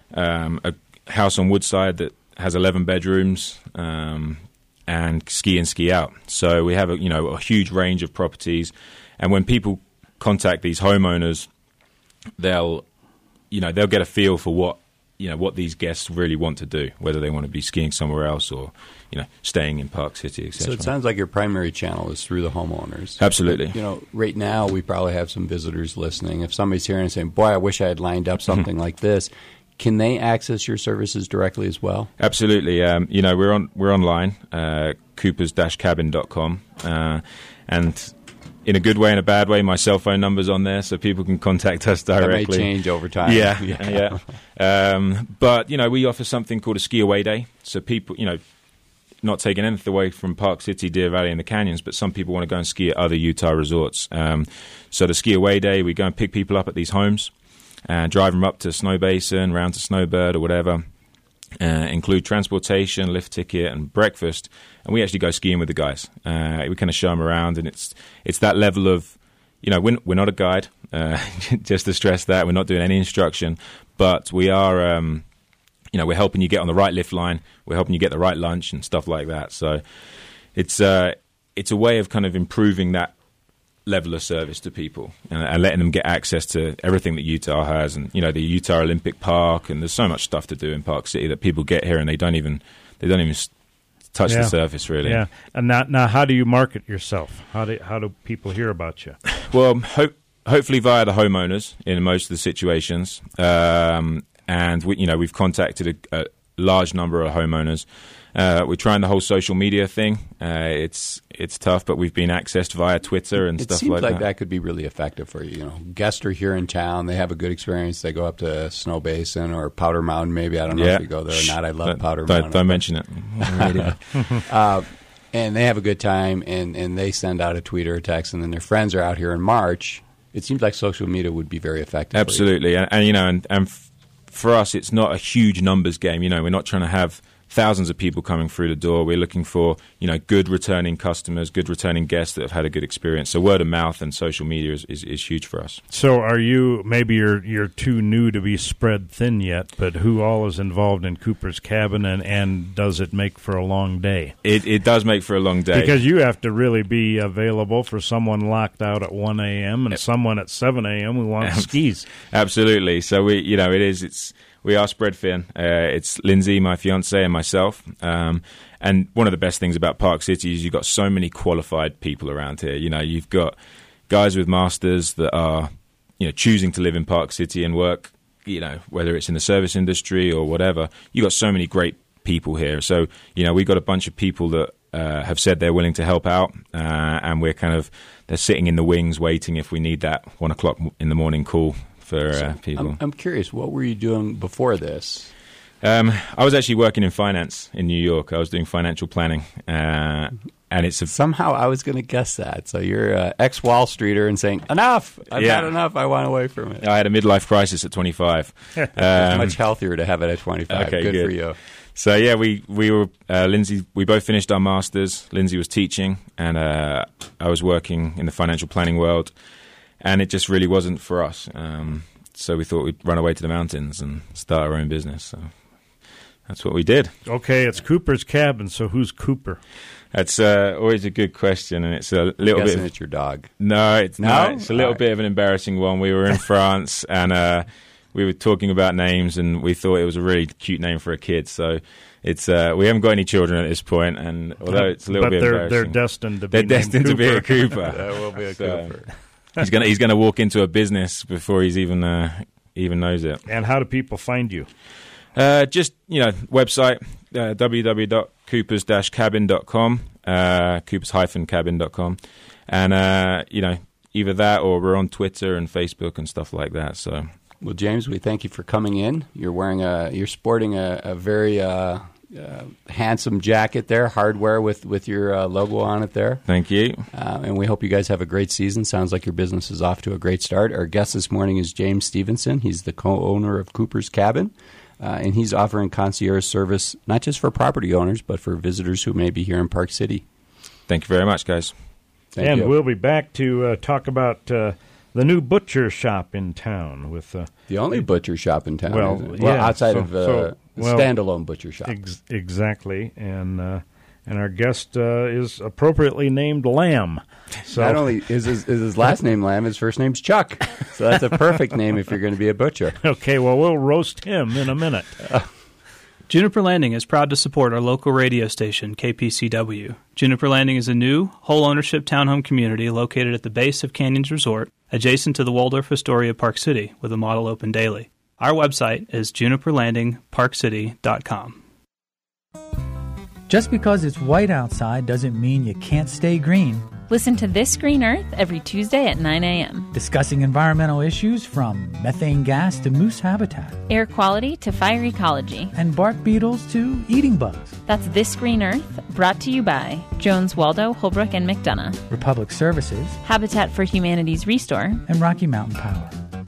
S8: um, a house on Woodside that has eleven bedrooms, um, and ski in, ski out. So we have a, you know, a huge range of properties. And when people contact these homeowners, they'll, you know, they'll get a feel for what, you know, what these guests really want to do, whether they want to be skiing somewhere else or, you know, staying in Park City, et cetera.
S2: So it sounds like your primary channel is through the homeowners.
S8: Absolutely.
S2: You know, right now we probably have some visitors listening. If somebody's hearing and saying, boy, I wish I had lined up something like this, can they access your services directly as well?
S8: Absolutely. Um, you know, we're on we're online, uh, coopers dash cabin dot com, uh, and in a good way and a bad way, my cell phone number's on there, so people can contact us directly.
S2: That may change over time.
S8: Yeah, yeah. yeah. Um, but you know, we offer something called a ski away day, so people, you know, not taking anything away from Park City, Deer Valley, and the canyons, but some people want to go and ski at other Utah resorts. Um, so the ski away day, we go and pick people up at these homes. And drive them up to Snow Basin, round to Snowbird or whatever, uh, include transportation, lift ticket, and breakfast. And we actually go skiing with the guys. Uh, we kind of show them around, and it's it's that level of, you know, we're, we're not a guide, uh, just to stress that. We're not doing any instruction, but we are, um, you know, we're helping you get on the right lift line. We're helping you get the right lunch and stuff like that. So it's uh, it's a way of kind of improving that level of service to people and, and letting them get access to everything that Utah has, and you know, the Utah Olympic Park, and there's so much stuff to do in Park City that people get here and they don't even they don't even touch
S1: yeah.
S8: the surface really.
S1: Yeah. And now, now, how do you market yourself? How do how do people hear about you?
S8: Well, ho- hopefully via the homeowners in most of the situations, um, and we, you know, we've contacted a, a large number of homeowners. Uh, we're trying the whole social media thing. Uh, it's it's tough, but we've been accessed via Twitter and
S2: it
S8: stuff
S2: seems
S8: like,
S2: like
S8: that.
S2: that could be really effective for you. You know, guests are here in town. They have a good experience. They go up to Snow Basin or Powder Mountain. Maybe I don't know
S8: yeah.
S2: if you go there or not. I love
S8: don't,
S2: Powder
S8: don't,
S2: Mountain.
S8: Don't mention it.
S2: uh, and they have a good time, and, and they send out a tweet or a text, and then their friends are out here in March, it seems like social media would be very effective.
S8: Absolutely, and, and you know, and, and f- for us, it's not a huge numbers game. You know, we're not trying to have thousands of people coming through the door. We're looking for, you know, good returning customers, good returning guests that have had a good experience. So word of mouth and social media is, is, is huge for us.
S1: So are you, maybe you're you're too new to be spread thin yet, but who all is involved in Cooper's Cabin, and, and does it make for a long day?
S8: It it does make for a long day.
S1: Because you have to really be available for someone locked out at one a.m. and someone at seven a.m. who wants skis.
S8: Absolutely. So we, you know, it is, it's, we are spread thin. Uh, it's Lindsay, my fiance, and myself. Um, and one of the best things about Park City is you've got so many qualified people around here. You know, you've got guys with masters that are, you know, choosing to live in Park City and work, you know, whether it's in the service industry or whatever. You've got so many great people here. So, you know, we've got a bunch of people that uh, have said they're willing to help out, uh, and we're kind of, they're sitting in the wings waiting if we need that one o'clock in the morning call for uh, people.
S2: I'm, I'm curious, what were you doing before this?
S8: Um, I was actually working in finance in New York. I was doing financial planning, uh, and it's a,
S2: somehow I was going to guess that. So you're an ex-Wall Streeter and saying, enough, I've
S8: Yeah.
S2: had enough, I want away from it.
S8: I had a midlife crisis at twenty-five.
S2: It's
S8: Um,
S2: much healthier to have it at twenty-five.
S8: Okay,
S2: good,
S8: good.
S2: for you.
S8: So yeah, we we were uh, Lindsay. We both finished our masters. Lindsay was teaching, and uh, I was working in the financial planning world, and it just really wasn't for us. Um, so we thought we'd run away to the mountains and start our own business. So that's what we did.
S1: Okay, it's Cooper's Cabin, so who's Cooper?
S8: That's uh, always a good question, and it's a little
S2: I'm
S8: bit.
S2: guessing
S8: Of,
S2: it's your dog.
S8: no, it's
S2: No?
S8: not. It's a little
S2: All right.
S8: bit of an embarrassing one. We were in France, and uh, we were talking about names, and we thought it was a really cute name for a kid. So it's uh, we haven't got any children at this point, and although it's a little
S1: but
S8: bit
S1: they're, they're
S8: embarrassing,
S1: destined to be
S8: they're
S1: named
S8: destined to be a
S1: Cooper.
S8: Cooper.
S2: That will be a
S8: So,
S2: Cooper.
S8: he's gonna he's gonna walk into a business before he's even uh, even knows it.
S1: And how do people find you?
S8: Uh, just, you know, website, uh, w w w dot coopers dash cabin dot com, uh, coopers dash cabin dot com. And, uh, you know, either that or we're on Twitter and Facebook and stuff like that. So,
S2: Well, James, we thank you for coming in. You're wearing a, you're sporting a, a very uh, uh, handsome jacket there, hardware with, with your uh, logo on it there.
S8: thank you.
S2: Uh, and we hope you guys have a great season. Sounds like your business is off to a great start. Our guest this morning is James Stevenson. He's the co-owner of Cooper's Cabin. Uh, and he's offering concierge service not just for property owners, but for visitors who may be here in Park City.
S8: Thank you very much, guys.
S2: Thank
S1: and
S2: you.
S1: we'll be back to uh, talk about uh, the new butcher shop in town with uh,
S2: The only butcher shop in town.
S1: Well,
S2: isn't it? well
S1: yeah,
S2: outside
S1: so-
S2: of uh,
S1: so, well,
S2: standalone butcher shop.
S1: ex- exactly, and uh, and our guest uh, is appropriately named Lamb. So
S2: Not only is his, is his last name Lamb, his first name's Chuck. So that's a perfect name if you're going to be a butcher.
S1: okay, well we'll roast him in a minute.
S9: Juniper Landing is proud to support our local radio station, K P C W. Juniper Landing is a new, whole-ownership townhome community located at the base of Canyons Resort, adjacent to the Waldorf Astoria Park City, with a model open daily. Our website is juniper landing park city dot com.
S10: Just because it's white outside doesn't mean you can't stay green.
S11: Listen to This Green Earth every Tuesday at nine a.m.
S10: Discussing environmental issues from methane gas to moose habitat,
S11: Air quality to fire ecology.
S10: and bark beetles to eating bugs.
S11: That's This Green Earth, brought to you by Jones Waldo, Holbrook, and McDonough,
S10: Republic Services,
S11: Habitat for Humanity's Restore,
S10: and Rocky Mountain Power.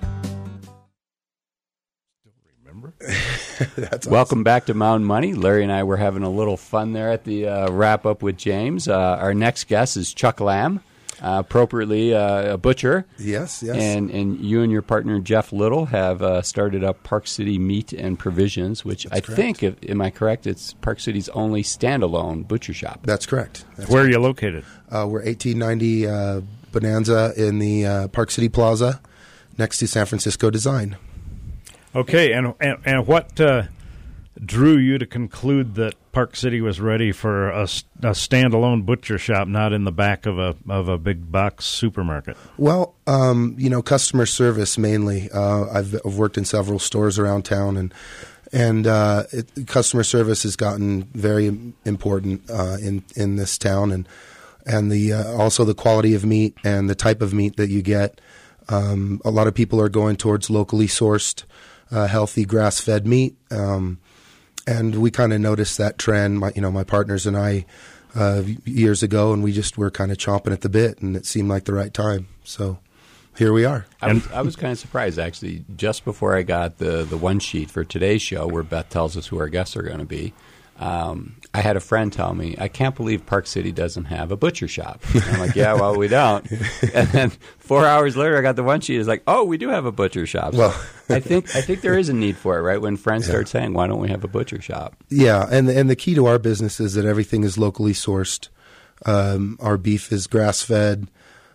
S12: That's
S2: Welcome back to Mountain Money. Larry and I were having a little fun there at the uh, wrap-up with James. Uh, our next guest is Chuck Lamb, uh, appropriately uh, a butcher.
S12: Yes, yes.
S2: And and you and your partner, Jeff Little, have uh, started up Park City Meat and Provisions, which
S12: That's
S2: I
S12: correct.
S2: think, if, am I correct, it's Park City's only standalone butcher shop.
S12: That's correct. That's
S1: Where are
S12: correct.
S1: you located?
S12: Uh, we're eighteen ninety uh, Bonanza in the uh, Park City Plaza next to San Francisco Design.
S1: Okay, and and, and what uh, drew you to conclude that Park City was ready for a, s- a standalone butcher shop, not in the back of a of a big box supermarket?
S12: Well, um, you know, customer service mainly. Uh, I've, I've worked in several stores around town, and and uh, it, customer service has gotten very important uh, in in this town, and and the uh, also the quality of meat and the type of meat that you get. Um, a lot of people are going towards locally sourced, uh, healthy grass-fed meat, um, and we kind of noticed that trend. My, you know, my partners and I uh, years ago, and we just were kind of chomping at the bit, and it seemed like the right time. So here we are.
S2: I was, I was kind of surprised, actually, just before I got the, the one sheet for today's show where Beth tells us who our guests are going to be. Um, I had a friend tell me, I can't believe Park City doesn't have a butcher shop. And I'm like, yeah, well, we don't. And then four hours later, I got the one sheet. It's like, oh, we do have a butcher shop. So
S12: well,
S2: I think I think there is a need for it, right? When friends yeah. start saying, why don't we have a butcher shop?
S12: Yeah, and and the key to our business is that everything is locally sourced. Um, our beef is grass-fed.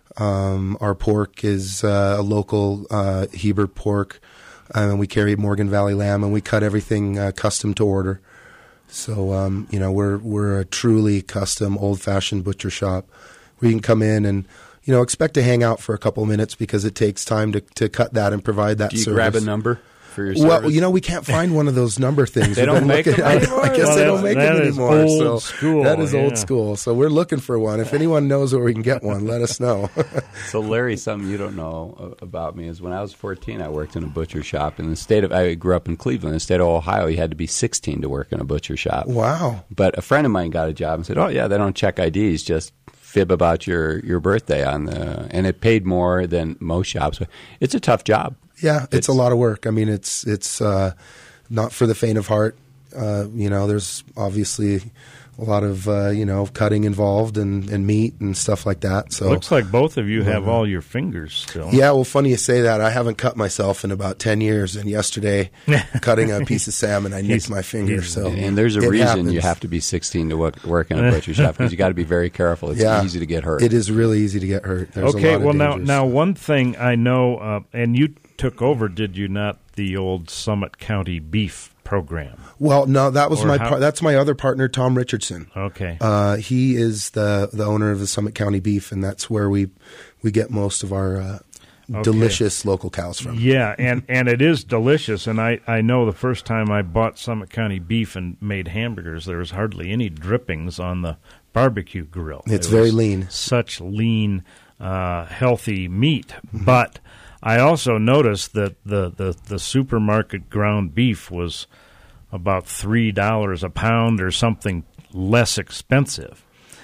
S12: Um, our pork is uh, a local uh, Heber pork. And um, we carry Morgan Valley lamb, and we cut everything uh, custom to order. So, um, you know, we're we're a truly custom, old-fashioned butcher shop where you can come in and, you know, expect to hang out for a couple minutes because it takes time to, to cut that and provide that
S2: service. Do you
S12: service.
S2: grab a number for your
S12: well,
S2: service?
S12: You know, we can't find one of those number things.
S2: They don't make them anymore?
S12: I guess
S1: well,
S12: they don't make
S1: them
S12: anymore.
S1: Old
S12: so
S1: school,
S12: that is
S1: yeah.
S12: old school. So we're looking for one. If anyone knows where we can get one, let us know.
S2: So, Larry, something you don't know about me is when I was fourteen, I worked in a butcher shop. In the state of, I grew up in Cleveland. In the state of Ohio, you had to be sixteen to work in a butcher shop.
S12: Wow.
S2: But a friend of mine got a job and said, oh, yeah, they don't check I Ds, just fib about your, your birthday on the, and it paid more than most shops. It's a tough job.
S12: Yeah, it's, it's a lot of work. I mean, it's it's uh, not for the faint of heart. Uh, you know, there's obviously a lot of uh, you know cutting involved and, and meat and stuff like that. So
S1: looks like both of you have all your fingers still.
S12: Yeah, well, funny you say that. I haven't cut myself in about ten years, and yesterday, cutting a piece of salmon, I nicked my finger. So
S2: and there's a reason
S12: happens.
S2: You have to be sixteen to work, work in a butcher shop because you got to be very careful. It's
S12: yeah,
S2: easy to get hurt.
S12: It is really easy to get hurt. There's
S1: okay,
S12: a lot
S1: well
S12: of
S1: now
S12: dangers.
S1: now one thing I know, uh, and you took over, did you not? The old Summit County beef program.
S12: Well, no, that was
S1: Or
S12: my
S1: how-
S12: par- that's my other partner, Tom Richardson.
S1: Okay.
S12: Uh, he is the the owner of the Summit County Beef, and that's where we we get most of our uh,
S1: Okay.
S12: delicious local cows from.
S1: Yeah, and, and it is delicious. And I, I know the first time I bought Summit County beef and made hamburgers, there was hardly any drippings on the barbecue grill.
S12: It's
S1: It
S12: very
S1: was
S12: lean.
S1: Such lean, uh, healthy meat. Mm-hmm. But I also noticed that the, the, the supermarket ground beef was about three dollars a pound or something less expensive.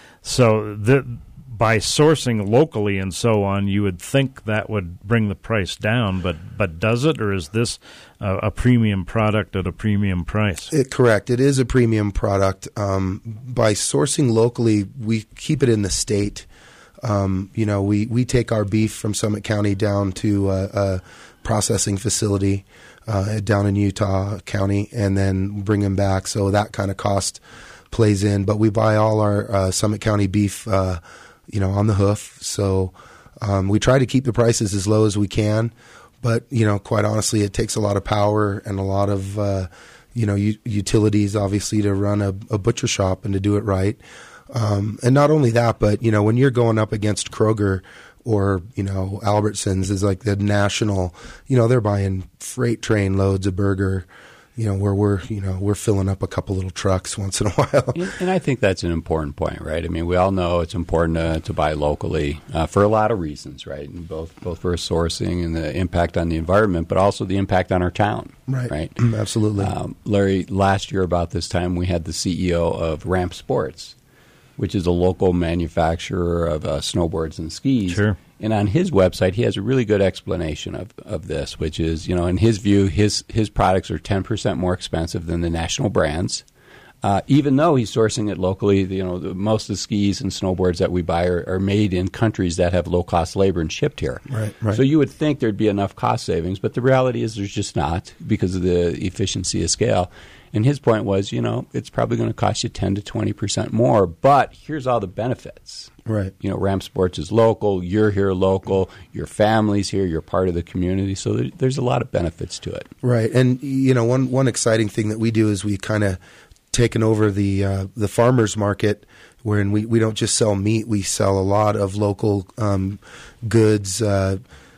S1: So the by sourcing locally and so on, you would think that would bring the price down, but but does it, or is this a, a premium product at a premium price?
S12: It, correct. It is a premium product. Um, by sourcing locally, we keep it in the state. Um, you know, we, we take our beef from Summit County down to a, a processing facility uh, down in Utah County and then bring them back. So that kind of cost plays in. But we buy all our uh, Summit County beef uh you know, on the hoof. So um, we try to keep the prices as low as we can. But, you know, quite honestly, it takes a lot of power and a lot of, uh, you know, u- utilities, obviously, to run a, a butcher shop and to do it right. Um, and not only that, but, you know, when you're going up against Kroger or, you know, Albertsons is like the national, you know, they're buying freight train loads of burger, you know, where we're, you know, we're filling up a couple little trucks once in a while.
S2: And, and I think that's an important point, right? I mean, we all know it's important to, to buy locally uh, for a lot of reasons, right? And both both for sourcing and the impact on the environment, but also the impact on our town,
S12: Right.
S2: right?
S12: Absolutely.
S2: Um, Larry, last year about this time, we had the C E O of Ramp Sports, which is a local manufacturer of uh, snowboards and skis.
S1: Sure.
S2: And on his website, he has a really good explanation of, of this, which is, you know, in his view, his his products are ten percent more expensive than the national brands, uh, even though he's sourcing it locally. You know, the, most of the skis and snowboards that we buy are, are made in countries that have low-cost labor and shipped here.
S12: Right, right.
S2: So you would think there'd be enough cost savings, but the reality is there's just not because of the efficiency of scale. And his point was, you know, it's probably going to cost you ten to twenty percent more, but here's all the benefits.
S12: Right.
S2: You know, Ramp Sports is local, you're here local, your family's here, you're part of the community, so there, there's a lot of benefits to it.
S12: Right. And, you know, one, one exciting thing that we do is we kind of taken over the uh, the farmers market, wherein we, we don't just sell meat, we sell a lot of local um, goods, uh,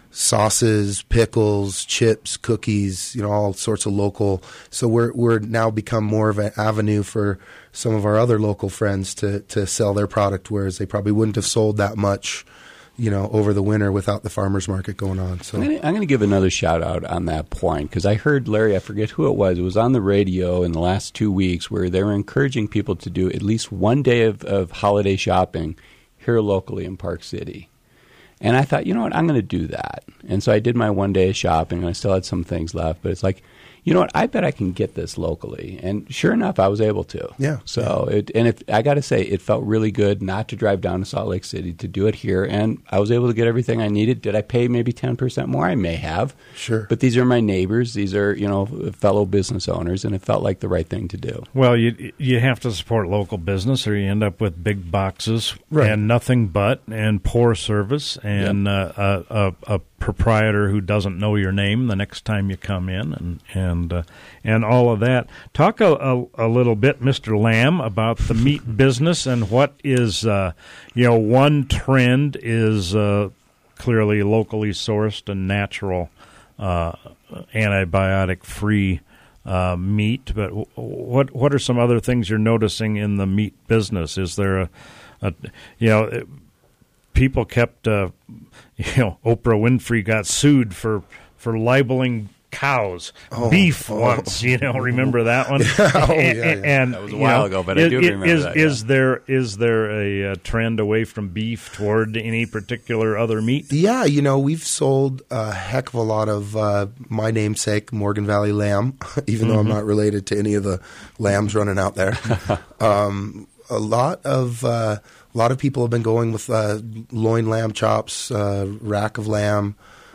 S12: sauces, pickles, chips, cookies, you know, all sorts of local. So we're we're now become more of an avenue for some of our other local friends to, to sell their product, whereas they probably wouldn't have sold that much, you know, over the winter without the farmers market going on. So
S2: I'm going to give another shout out on that point because I heard Larry, I forget who it was, it was on the radio in the last two weeks where they were encouraging people to do at least one day of, of holiday shopping here locally in Park City. And I thought, you know what, I'm going to do that. And so I did my one day of shopping, and I still had some things left. But it's like, you know what, I bet I can get this locally. And sure enough, I was able to.
S12: Yeah.
S2: So, it, and it, I got to say, it felt really good not to drive down to Salt Lake City, to do it here. And I was able to get everything I needed. Did I pay maybe ten percent more? I may have.
S12: Sure.
S2: But these are my neighbors. These are, you know, fellow business owners, and it felt like the right thing to do.
S1: Well, you you have to support local business, or you end up with big boxes
S12: Right.
S1: and nothing but, and poor service, and
S2: Yep.
S1: uh, a, a, a proprietor who doesn't know your name the next time you come in, and and uh, and all of that. Talk a, a, a little bit, Mister Lamb, about the meat business and what is, uh, you know, one trend is uh, clearly locally sourced and natural, uh, antibiotic-free uh, meat. But w- what what are some other things you're noticing in the meat business? Is there a, a you know, it, people kept, uh, you know, Oprah Winfrey got sued for for libeling cows,
S12: Oh,
S1: beef
S12: oh.
S1: once, you know, remember that one?
S12: Oh, yeah, yeah.
S1: And,
S2: That was a
S1: you
S2: while
S1: know,
S2: ago, but I
S1: is,
S2: do remember
S1: is,
S2: that,
S1: Is
S2: yeah.
S1: there is there a, uh trend away from beef toward any particular other meat?
S12: Yeah, you know, we've sold a heck of a lot of uh, my namesake, Morgan Valley lamb, even though I'm not related to any of the lambs running out there. um, a lot of uh, a lot of people have been going with uh, loin lamb chops, uh, rack of lamb,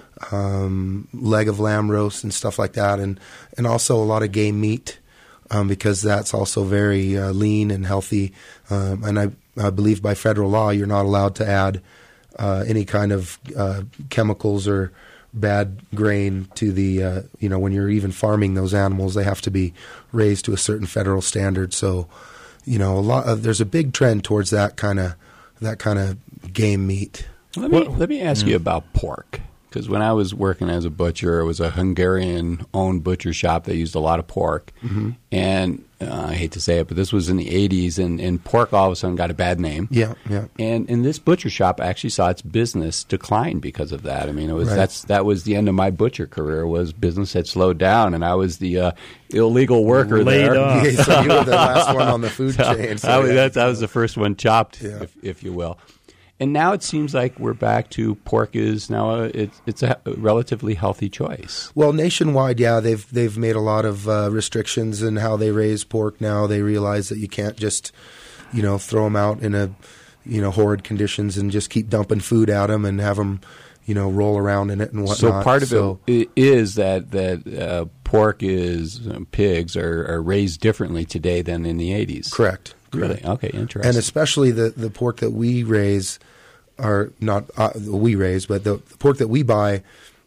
S12: um, leg of lamb roast, and stuff like that, and and also a lot of game meat. Um, because that's also very uh, lean and healthy. Um, and I, I believe by federal law, you're not allowed to add uh, any kind of uh, chemicals or bad grain to the, uh, you know, when you're even farming those animals, they have to be raised to a certain federal standard. So, you know, a lot of, there's a big trend towards that kind of that kind of game meat.
S2: Let me, let me ask you about pork. Because when I was working as a butcher, it was a Hungarian-owned butcher shop that used a lot of pork.
S12: Mm-hmm.
S2: And uh, I hate to say it, but this was in the eighties, and, and pork all of a sudden got a bad name.
S12: Yeah, yeah.
S2: And and this butcher shop actually saw its business decline because of that. I mean, it was
S12: Right.
S2: that's that was the end of my butcher career. Was business had slowed down, and I was the uh, illegal worker
S1: Laid
S2: there.
S1: off.
S12: Yeah, so you were the last one on the food
S2: So
S12: chain. So
S2: I, was,
S12: yeah.
S2: that's, I was the first one chopped,
S12: Yeah.
S2: if, if you will. And now it seems like we're back to pork is now a, it's it's a relatively healthy choice.
S12: Well, nationwide, yeah, they've they've made a lot of uh, restrictions in how they raise pork now. They realize that you can't just, you know, throw them out in a, you know, horrid conditions and just keep dumping food at them and have them, you know, roll around in it and whatnot.
S2: So part of
S12: So-
S2: it i- is that that uh, pork is um, pigs are, are raised differently today than in the eighties.
S12: Correct.
S2: Really?
S12: Correct.
S2: Okay, interesting.
S12: And especially the, the pork that we raise, are not uh, we raise, but the, the pork that we buy,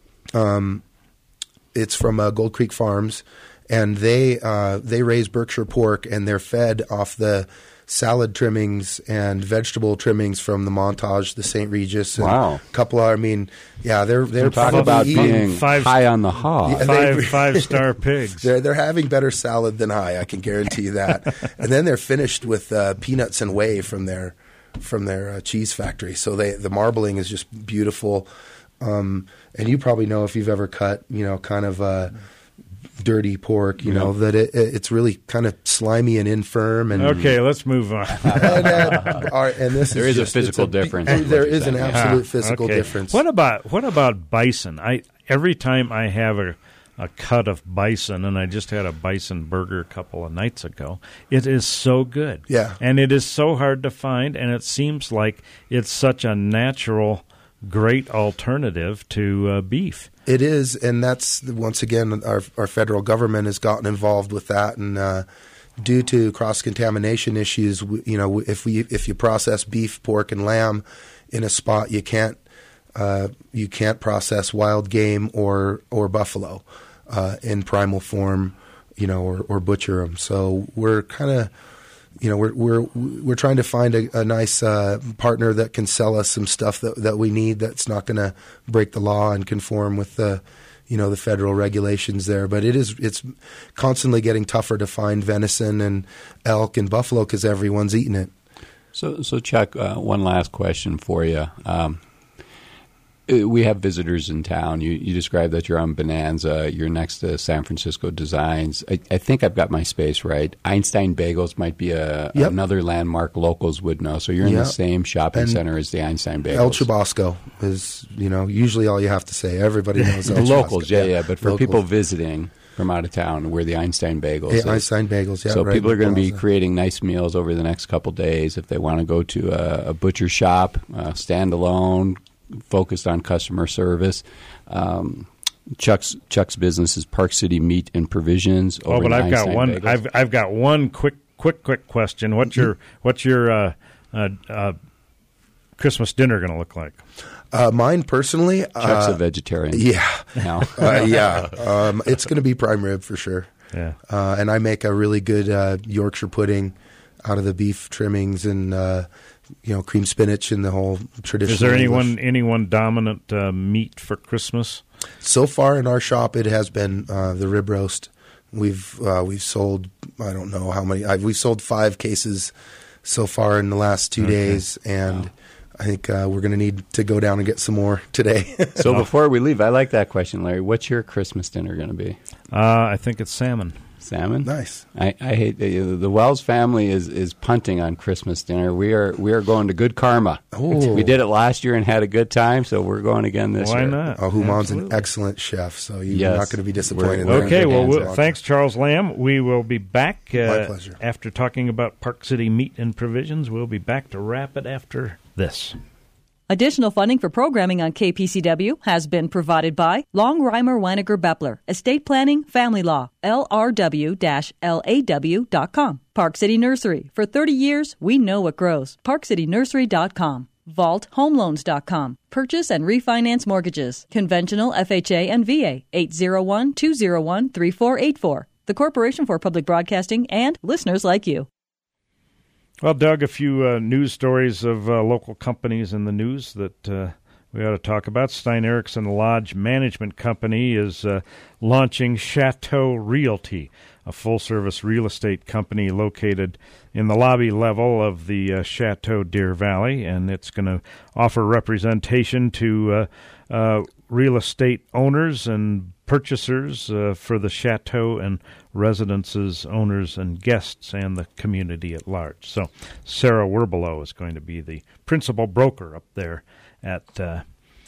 S12: um, it's from uh, Gold Creek Farms, and they uh, they raise Berkshire pork, and they're fed off the salad trimmings and vegetable trimmings from the Montage, the Saint Regis, and
S2: Wow.
S12: a couple of, I mean, yeah, they're they're
S2: Talk
S12: probably
S2: about
S12: eating-
S2: being
S1: five-
S2: high on the hog.
S12: Yeah,
S1: Five
S12: they-
S1: five star pigs.
S12: They're they're having better salad than I. I can guarantee you that. And then they're finished with uh, peanuts and whey from their from their uh, cheese factory. So they the marbling is just beautiful. Um, and you probably know if you've ever cut, you know, kind of uh, dirty pork, you know, that it, it, it's really kind of slimy and infirm. And
S1: Okay, let's move on.
S12: and, uh, our- and this
S2: There
S12: is
S2: is a
S12: just-
S2: physical
S12: it's a-
S2: difference
S12: and
S2: is what
S12: There
S2: you're
S12: is an
S2: saying, yeah.
S12: absolute
S1: Ah,
S12: physical
S1: okay.
S12: difference.
S1: What about what about bison? I every time I have a a cut of bison, and I just had a bison burger a couple of nights ago. It is so good.
S12: Yeah.
S1: And it is so hard to find, and it seems like it's such a natural, great alternative to uh, beef.
S12: It is, and that's once again our our federal government has gotten involved with that, and uh, due to cross contamination issues, w- you know, if we if you process beef, pork, and lamb in a spot, you can't uh, you can't process wild game or or buffalo uh, in primal form, you know, or, or butcher them. So we're kind of you know, we're we're we're trying to find a, a nice uh, partner that can sell us some stuff that, that we need that's not going to break the law and conform with the, you know, the federal regulations there. But it is it's constantly getting tougher to find venison and elk and buffalo because everyone's eating it.
S2: So, so Chuck, uh, one last question for you. Um, Uh, We have visitors in town. You, you described that you're on Bonanza. You're next to San Francisco Designs. I, I think I've got my space right. Einstein Bagels might be a,
S12: Yep.
S2: another landmark locals would know. So you're in
S12: Yep.
S2: the same shopping
S12: And
S2: center as the Einstein Bagels.
S12: El Chabasco is, you know, usually all you have to say. Everybody knows El
S2: The
S12: Chabasco.
S2: locals, yeah, yeah. But for
S12: Locals.
S2: people visiting from out of town, we're the Einstein Bagels.
S12: Hey,
S2: So-
S12: Einstein Bagels, yeah.
S2: So
S12: right
S2: people
S12: in
S2: are going to be
S12: Plaza.
S2: creating nice meals over the next couple days if they want to go to a, a butcher shop, uh, standalone, focused on customer service. Um, Chuck's Chuck's business is Park City Meat and Provisions. Over
S1: Oh, but
S2: in
S1: I've got
S2: Einstein
S1: one.
S2: Bagels.
S1: I've I've got one quick, quick, quick question. What's your what's your uh, uh, uh, Christmas dinner going to look like?
S12: Uh, mine personally,
S2: Chuck's
S12: uh,
S2: a vegetarian.
S12: Yeah,
S2: now.
S12: uh, yeah. Um, it's going to be prime rib for sure.
S1: Yeah,
S12: uh, and I make a really good uh, Yorkshire pudding out of the beef trimmings and uh, you know cream spinach and the whole traditional.
S1: Is there
S12: English.
S1: anyone anyone dominant uh, meat for Christmas?
S12: So far in our shop, it has been uh, the rib roast. We've uh, we've sold I don't know how many. I've, we've sold five cases so far in the last two
S1: Okay.
S12: days, and. Wow. I think uh, we're going to need to go down and get some more today.
S2: So before we leave, I like that question, Larry. What's your Christmas dinner going to be?
S1: Uh, I think it's salmon.
S2: Salmon?
S12: Nice.
S2: I, I hate the, the Wells family is, is punting on Christmas dinner. We are we are going to Good Karma.
S12: Oh.
S2: We did it last year and had a good time, so we're going again this
S1: Why
S2: year.
S1: not?
S12: Oh, Human's an
S1: Absolutely.
S12: excellent chef, so you're
S2: Yes.
S12: not going to be disappointed.
S2: We're-
S1: Okay,
S2: Good
S1: well,
S2: hands
S1: we'll
S2: out.
S1: thanks, Charles Lamb. We will be back uh,
S12: My pleasure.
S1: after talking about Park City Meat and Provisions. We'll be back to wrap it after this.
S13: Additional funding for programming on K P C W has been provided by Longreimer Weiniger Beppler, Estate Planning, Family Law, L R W L A W dot com. Park City Nursery. For thirty years, we know what grows. park city nursery dot com. Vault Home Loans dot com. Purchase and refinance mortgages. Conventional F H A and V A. eight zero one, two zero one, three four eight four. The Corporation for Public Broadcasting and listeners like you.
S1: Well, Doug, a few uh, news stories of uh, local companies in the news that uh, we ought to talk about. Stein Erickson Lodge Management Company is uh, launching Chateau Realty, a full-service real estate company located in the lobby level of the uh, Chateau Deer Valley, and it's going to offer representation to uh, uh, real estate owners and purchasers uh, for the chateau and residences, owners and guests, and the community at large. So Sarah Werbelow is going to be the principal broker up there at uh,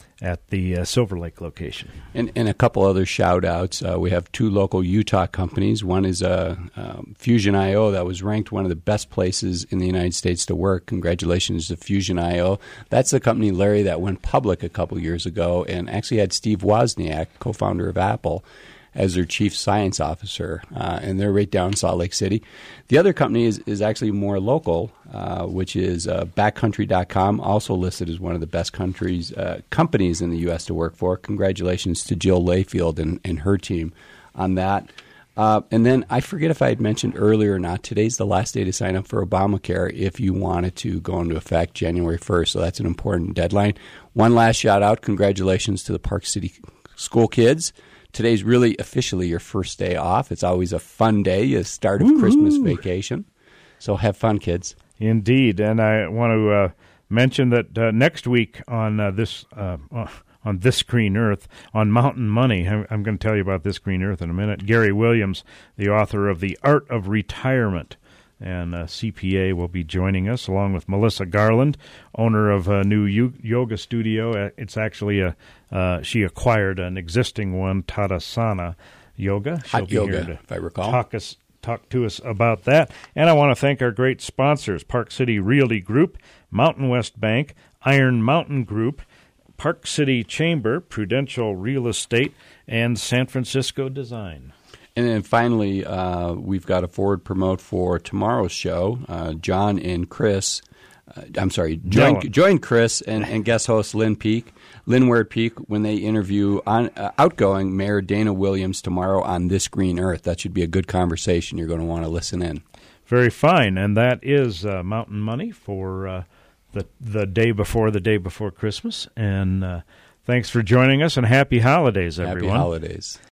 S1: at the uh, Silver Lake location.
S2: And, and a couple other shout-outs. Uh, we have two local Utah companies. One is uh, um, Fusion I O that was ranked one of the best places in the United States to work. Congratulations to Fusion I O. That's the company, Larry, that went public a couple years ago and actually had Steve Wozniak, co-founder of Apple, as their chief science officer, uh, and they're right down in Salt Lake City. The other company is, is actually more local, uh, which is uh, backcountry dot com, also listed as one of the best countries uh, companies in the U S to work for. Congratulations to Jill Layfield and, and her team on that. Uh, and then I forget if I had mentioned earlier or not, today's the last day to sign up for Obamacare if you wanted to go into effect January first, so that's an important deadline. One last shout-out, congratulations to the Park City school kids. Today's really officially your first day off. It's always a fun day, the start of Woo-hoo. Christmas vacation. So have fun, kids.
S1: Indeed. And I want to uh, mention that uh, next week on uh, this uh, on This Green Earth, on Mountain Money, I'm, I'm going to tell you about This Green Earth in a minute, Gary Williams, the author of The Art of Retirement, and uh, C P A will be joining us, along with Melissa Garland, owner of a new u- yoga studio. It's actually a uh, she acquired an existing one, Tadasana Yoga. She'll
S2: Hot
S1: be
S2: yoga,
S1: here to
S2: if I recall.
S1: Talk us talk to us about that. And I want to thank our great sponsors: Park City Realty Group, Mountain West Bank, Iron Mountain Group, Park City Chamber, Prudential Real Estate, and San Francisco Design.
S2: And then finally, uh, we've got a forward promote for tomorrow's show. Uh, John and Chris, uh, I'm sorry, join,
S1: No.
S2: join Chris and, and guest host Lynn Peak, Lynn Ward Peak, when they interview on uh, outgoing Mayor Dana Williams tomorrow on This Green Earth. That should be a good conversation. You're going to want to listen in.
S1: Very fine. And that is uh, Mountain Money for uh, the the day before the day before Christmas. And uh, thanks for joining us, and happy holidays, everyone.
S2: Happy holidays.